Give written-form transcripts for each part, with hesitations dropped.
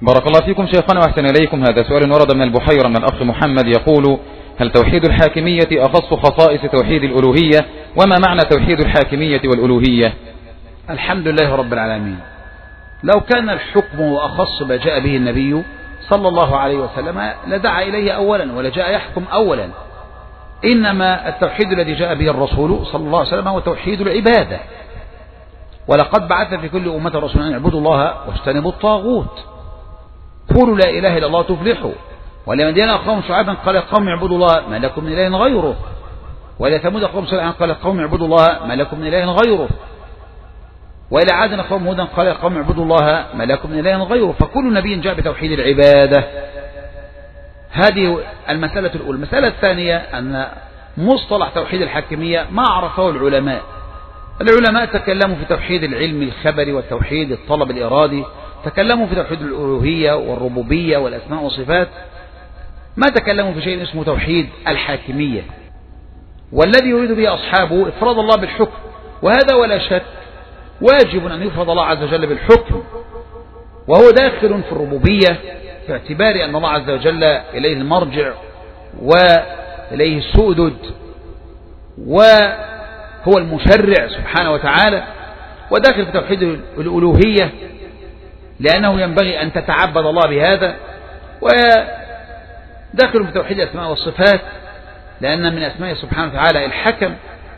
بارك الله فيكم شيخنا وأحسن إليكم. هذا سؤال ورد من البحيرة من الأخ محمد يقول: هل توحيد الحاكمية أخص خصائص توحيد الألوهية؟ وما معنى توحيد الحاكمية والألوهية؟ الحمد لله رب العالمين. لو كان الحكم أخص ما جاء به النبي صلى الله عليه وسلم لدعا إليه أولا ولجاء يحكم أولا. إنما التوحيد الذي جاء به الرسول صلى الله عليه وسلم هو توحيد العبادة. ولقد بعث في كل أمة رسولا أن يعبدوا الله واجتنبوا الطاغوت. قولوا لا إله إلا الله تفلحوا. ولمدين أخاهم شعيبا قال قوم اعبدوا الله ما لكم من إله غيره. وإلى ثمود أخاهم صالحا قال قوم اعبدوا الله ما لكم من إله غيره. وإلى عاد أخاهم هودا قال قوم اعبدوا الله ما لكم من إله غيره. فكل نبي جاء بتوحيد العبادة. هذه المسألة الأولى. المسألة الثانية أن مصطلح توحيد الحاكمية ما عرفه العلماء. العلماء تكلموا في توحيد العلم الخبري والتوحيد الطلب الإرادي، تكلموا في توحيد الألوهية والربوبية والأسماء والصفات، ما تكلموا في شيء اسمه توحيد الحاكمية، والذي يريد به أصحابه إفراد الله بالحكم. وهذا ولا شك واجب أن يفرض الله عز وجل بالحكم، وهو داخل في الربوبية في اعتبار أن الله عز وجل إليه المرجع وإليه السؤدد وهو المشرع سبحانه وتعالى، وداخل في توحيد الألوهية لأنه ينبغي أن تتعبد الله بهذا، وداخل في توحيد الأسماء والصفات لأن من أسماء سبحانه وتعالى الحكم.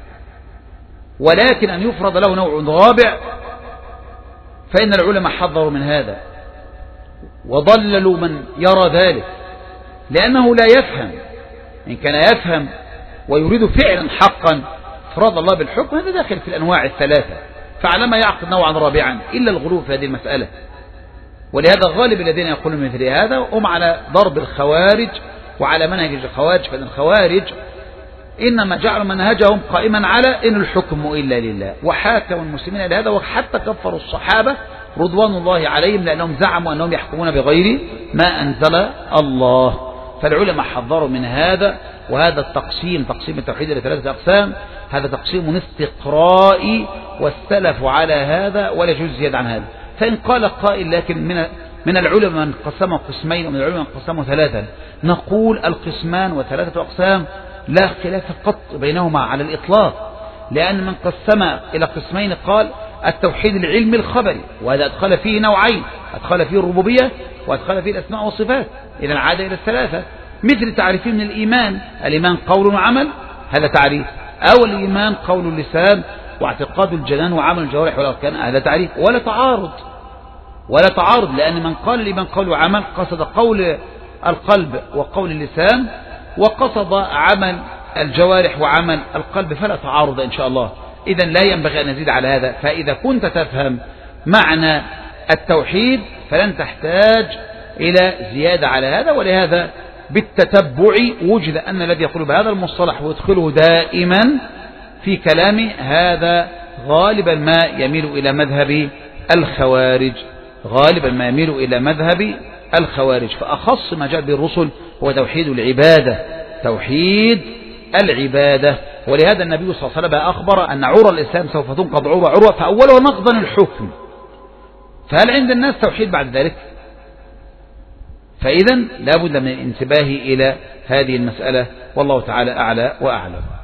ولكن أن يفرض له نوع رابع فإن العلماء حذروا من هذا وضللوا من يرى ذلك، لأنه لا يفهم. إن كان يفهم ويريد فعلا حقا إفراد الله بالحكم هذا داخل في الأنواع الثلاثة، فعلى ما يعقد نوعا رابعا إلا الغلو في هذه المسألة. ولهذا غالب الذين يقولون مثل هذا هم على ضرب الخوارج وعلى منهج الخوارج، فإن الخوارج إنما جعلوا منهجهم قائما على إن الحكم إلا لله، وحاكم المسلمين لهذا، وحتى كفروا الصحابة رضوان الله عليهم لأنهم زعموا أنهم يحكمون بغير ما أنزل الله. فالعلماء حذروا من هذا. وهذا التقسيم، تقسيم التوحيد إلى ثلاثة أقسام، هذا تقسيم استقرائي والسلف على هذا ولا يجوز زيادة عن هذا. فإن قال قائل لكن من العلماء من قسموا قسمين ومن العلماء من قسموا ثلاثة، نقول القسمان وثلاثة أقسام لا خلاف قط بينهما على الإطلاق، لأن من قسم إلى قسمين قال التوحيد العلمي الخبري، وهذا أدخل فيه نوعين، أدخل فيه الربوبية وأدخل فيه الأسماء والصفات، إذا عاد إلى الثلاثة. مثل تعريفين من الإيمان، الإيمان قول وعمل هذا تعريف، أو الإيمان قول اللسان واعتقاد الجنان وعمل الجوارح والأركان هذا تعريف. ولا تعارض لأن من قال الإيمان قول وعمل قصد قول القلب وقول اللسان وقصد عمل الجوارح وعمل القلب، فلا تعارض إن شاء الله. إذن لا ينبغي أن نزيد على هذا. فإذا كنت تفهم معنى التوحيد فلن تحتاج إلى زيادة على هذا. ولهذا بالتتبع وجد أن الذي يقول بهذا المصطلح ويدخله دائما في كلامه هذا غالبا ما يميل إلى مذهب الخوارج. فأخص ما جاء به الرسل هو توحيد العبادة. ولهذا النبي صلى الله عليه وسلم أخبر أن عرى الإسلام سوف تنقض عروة فأولها نقضا الحكم. فهل عند الناس توحيد بعد ذلك؟ فإذا لا بد من الانتباه إلى هذه المسألة، والله تعالى أعلى وأعلم.